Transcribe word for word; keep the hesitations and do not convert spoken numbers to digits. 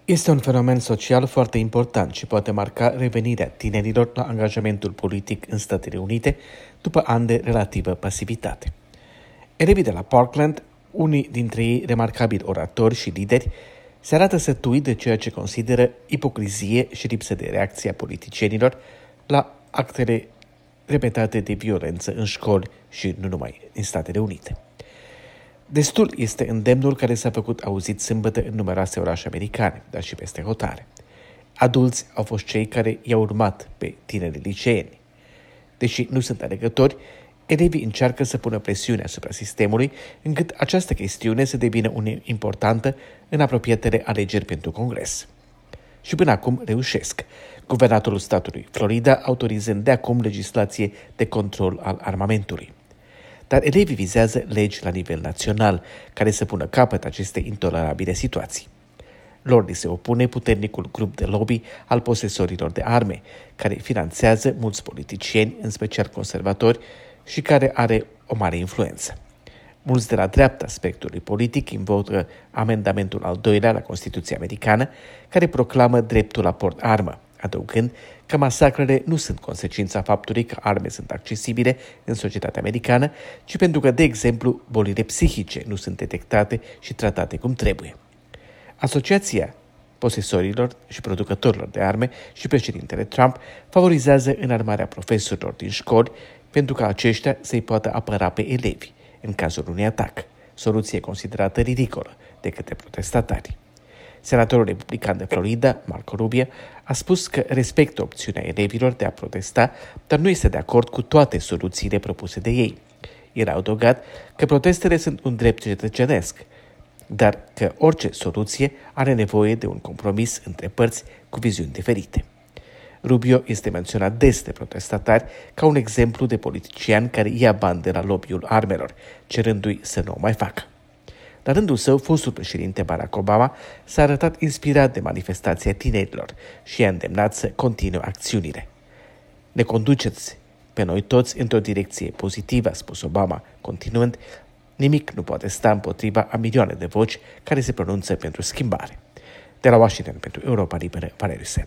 Este un fenomen social foarte important și poate marca revenirea tinerilor la angajamentul politic în Statele Unite după ani de relativă pasivitate. Elevii de la Parkland, unii dintre ei remarcabili oratori și lideri, se arată sătui de ceea ce consideră ipocrizie și lipsă de reacție a politicienilor la actele repetate de violență în școli și nu numai în Statele Unite. Destul este îndemnul care s-a făcut auzit sâmbătă în numeroase orașe americane, dar și peste hotare. Adulți au fost cei care i-au urmat pe tinerii liceeni. Deși nu sunt alegători, elevii încearcă să pună presiune asupra sistemului, încât această chestiune să devină una importantă în apropiatele alegeri pentru Congres. Și până acum reușesc, guvernatorul statului Florida autorizând de acum legislație de control al armamentului. Dar elevii vizează legi la nivel național care să pună capăt acestei intolerabile situații. Lor li se opune puternicul grup de lobby al posesorilor de arme, care finanțează mulți politicieni, în special conservatori, și care are o mare influență. Mulți de la dreapta spectrului politic invocă amendamentul al doilea la Constituția Americană, care proclamă dreptul la port armă, adăugând că masacrele nu sunt consecința faptului că arme sunt accesibile în societatea americană, ci pentru că, de exemplu, bolile psihice nu sunt detectate și tratate cum trebuie. Asociația posesorilor și producătorilor de arme și președintele Trump favorizează înarmarea profesorilor din școli pentru ca aceștia să-i poată apăra pe elevi în cazul unui atac, soluție considerată ridicolă de către protestatari. Senatorul republican de Florida, Marco Rubio, a spus că respectă opțiunea elevilor de a protesta, dar nu este de acord cu toate soluțiile propuse de ei. El a adăugat că protestele sunt un drept cetățenesc, dar că orice soluție are nevoie de un compromis între părți cu viziuni diferite. Rubio este menționat des de protestatari ca un exemplu de politician care ia bani de la lobby-ul armelor, cerându-i să nu o mai facă. La rândul său, fostul președinte Barack Obama s-a arătat inspirat de manifestația tinerilor și i-a îndemnat să continue acțiunile. Ne conduceți pe noi toți într-o direcție pozitivă, a spus Obama, continuând, nimic nu poate sta împotriva a milioane de voci care se pronunță pentru schimbare. De la Washington pentru Europa Liberă, Valeriu Sen.